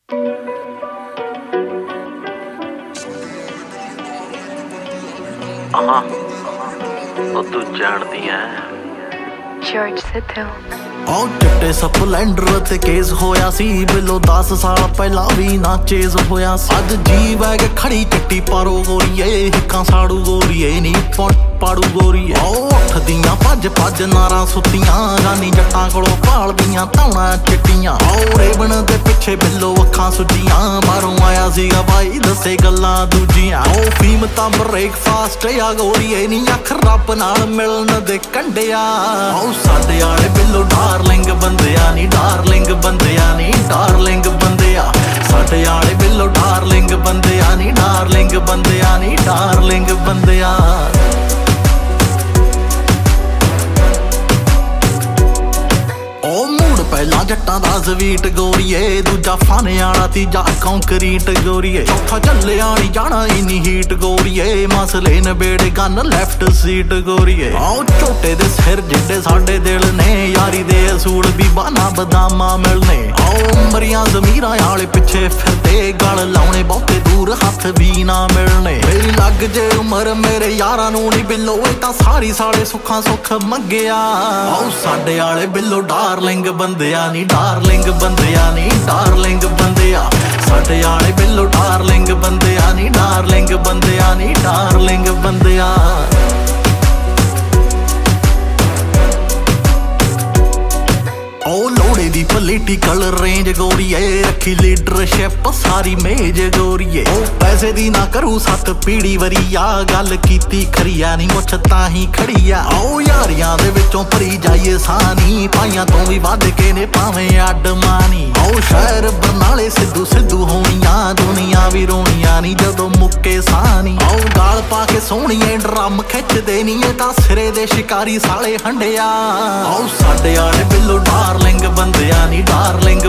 ਉਹ ਤੂੰ ਜਾਣਦੀ ਐ ਜੋਰਜ ਸਿੱਧੂ ਉਹ ਚਿੱਟੇ ਸਪਲੈਂਡਰ ਤੇ ਕੇਸ ਹੋਇਆ ਸੀ ਬਿਲੋ 10 ਸਾਲ ਪਹਿਲਾਂ ਵੀ ਨਾ ਚੇਜ਼ ਹੋਇਆ ਸੀ। ਅੱਜ ਜੀ ਵੈਗ ਖੜੀ ਚਿੱਟੀ ਪਾਰੋ ਗੋਰੀਏ ਹਿੱਕਾਂ ਸਾੜੂ ਗੋਰੀਏ ਨੀ ਪਾੜੂ ਗੋਰੀਏ ਉਹ ਉੱਠਦੀਆਂ ਭੱਜ ਨਾਰਾਂ ਸੁੱਤੀਆਂ ਜਾਨੀ ਜੱਟਾਂ ਕੋਲੋਂ ਭਾਲਦੀਆਂ ਧੌਣਾ ਚਿੱਟੀਆਂ ਉਹ ਰੇਵਣ ਦੇ ਪਿੱਛੇ ਬਿੱਲੋ ਅੱਖਾਂ ਸੁੱਜੀਆਂ ਬਾਹਰੋਂ ਆਇਆ ਸੀਗਾ ਬਾਈ ਦੱਸੇ ਗੱਲਾਂ ਦੂਜੀਆਂ ਉਹ ਫੀਮ ਤਾਂ ਬ੍ਰੇਕਫਾਸਟ ਆ ਗੋਰੀਏ ਨੀ ਅੱਖ ਰੱਬ ਨਾਲ ਮਿਲਣ ਦੇ ਕੰਡਿਆ ਉਹ ਸਾਡੇ ਵਾਲੇ ਬਿੱਲੋ ਡਾਰਲਿੰਗ ਬੰਦਿਆ ਨੀ ਡਾਰਲਿੰਗ ਬੰਦਿਆ ਨੀ ਡਾਰਲਿੰਗ ਬੰਦਿਆ ਸਾਡੇ ਵਾਲੇ ਬਿੱਲੋ ਡਾਰਲਿੰਗ ਬੰਦਿਆ ਨੀ ਡਾਰਲਿੰਗ ਬੰਦਿਆ ਨੀ ਡਾਰਲਿੰਗ ਬੰਦਿਆ ਉਹ ਮੂਡ ਪਹਿਲਾਂ ਜੱਟਾਂ ਦਾ ਸਵੀਟ ਗੋਰੀਏ ਦੂਜਾ ਫਨ ਵਾਲਾ ਤੀਜਾ ਕੰਕਰੀਟ ਗੋਰੀਏ ਚੌਥਾ ਚੱਲਿਆ ਨੀ ਜਾਣਾ ਇੰਨੀ ਹੀਟ ਗੋਰੀਏ ਮਸਲੇ ਨਬੇੜ ਗਨ ਲੈਫਟ ਸੀਟ ਗੋਰੀਏ ਆਓ ਝੋਟੇ ਦੇ ਸਿਰ ਜਿੱਡੇ ਸਾਡੇ ਦਿਲ ਨੇ ਯਾਰੀ ਦੇ ਅਸੂਲ ਵੀ ਬਾਨਾ ਬਦਾਮਾਂ ਮਿਲਨੇ ਆਓ ਮਰੀਆਂ ਜ਼ਮੀਰਾਂ ਵਾਲੇ ਪਿੱਛੇ ਫਿਰਦੇ ਗਲ ਲਾਉਣੇ ਬਹੁਤੇ ਦੂਰ ਹੱਥ ਵੀ ਨਾ ਮਿਲਣੇ ਮੇਰੀ ਲੱਗ ਜੇ ਉਮਰ ਮੇਰੇ ਯਾਰਾਂ ਨੂੰ ਨੀ ਬਿੱਲੋ ਇਹ ਤਾਂ ਸਾਰੀ ਸਾਲੇ ਸੁੱਖਾਂ ਸੁੱਖ ਮੰਗਿਆ ਆਓ ਸਾਡੇ ਵਾਲੇ ਬਿੱਲੋ ਡਾਰਲਿੰਗ ਬੰਦਿਆ ਨੀ ਡਾਰਲਿੰਗ ਬੰਦਿਆ ਨੀ ਡਾਰਲਿੰਗ ਬੰਦਿਆ ਸਾਡੇ ਵਾਲੇ ਬਿੱਲੋ ਡਾਰਲਿੰਗ ਬੰਦਿਆ ਨੀ ਡਾਰਲਿੰਗ ਬੰਦਿਆ ਨੀ ਡਾਰਲਿੰਗ ਬੰਦਿਆ ਉਹ ਲੋੜੇ ਦੀ ਪੋਲੀਟੀਕਲ ਰੇਂਜ ਗੋਰੀਏ ਰੱਖੀ ਲੀਡਰਸ਼ਿਪ ਸਾਰੀ ਮੇਜ ਗੋਰੀਏ ਉਹ ਪੈਸੇ ਦੀ ਨਾ ਕਰੂ 7 ਪੀੜੀ ਵਰੀਆ ਗੱਲ ਕੀਤੀ ਖਰੀਆ ਨੀ ਮੁੱਛ ਤਾਂ ਹੀ ਖੜੀਆ ਆਓ ਯਾਰੀਆਂ ਦੇ ਵਿੱਚੋਂ ਭਰੀ ਜਾਈਏ ਸਾਨੀ ਪਾਈਆਂ ਤੋਂ ਵੀ ਵੱਧ ਕੇ ਨੇ ਭਾਵੇਂ ਅੱਡ ਮਾਨੀ ਆਓ ਸ਼ਹਿਰ ਬਰਨਾਲੇ ਸਿੱਧੂ ਹੋਣੀਆਂ ਦੁਨੀਆ ਵੀ ਰੋਣੀਆਂ ਨੀ ਜਦੋਂ ਮੁੱਕੇ ਸਾਨੀ ਆਓ ਗਾਲ ਪਾ ਕੇ ਸੋਹਣੀਏ ਡਰਮ ਖਿੱਚਦੇ ਨੀ ਇਹ ਤਾਂ ਸਿਰੇ ਦੇ ਸ਼ਿਕਾਰੀ ਸਾਲੇ ਹੰਡਿਆ ਆਓ ਸਾਡੇ ਵਾਲੇ ਬਿੱਲੋ ਡਾਰਲਿੰਗ ਬੰਦਿਆ ਨੀ ਡਾਰਲਿੰਗ